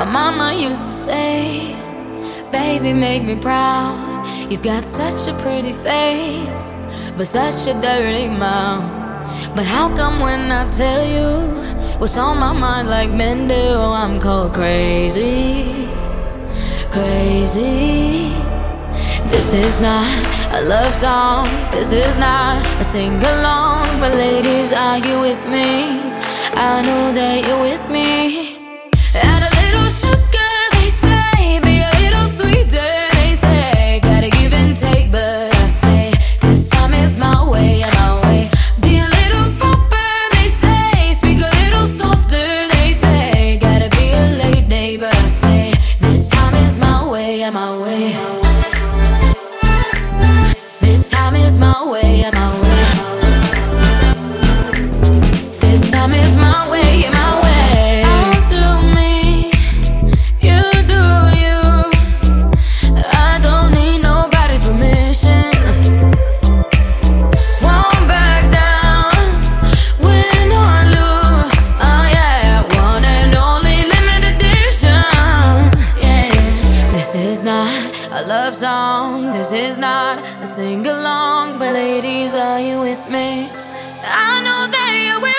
mama used to say, baby, make me proud. You've got such a pretty face, but such a dirty mouth. But how come when I tell you what's on my mind like men do, I'm called crazy, crazy? This is not a love song, this is not a sing-along. But ladies, are you with me? I know that you're with me. Add a little sugar, they say, be a little sweeter, they say. Gotta give and take, but I say, this time is my way, my way. Be a little proper, they say, speak a little softer, they say. Gotta be a lady, but I say, this time is my way, my way. This time is my way, my way. This time is my way, my way. I'll do me, you do you. I don't need nobody's permission. Won't back down, win or lose. Oh yeah, one and only limited edition. Yeah, this is not a love song, this is not a sing-along. But ladies, are you with me? I know that you're with me.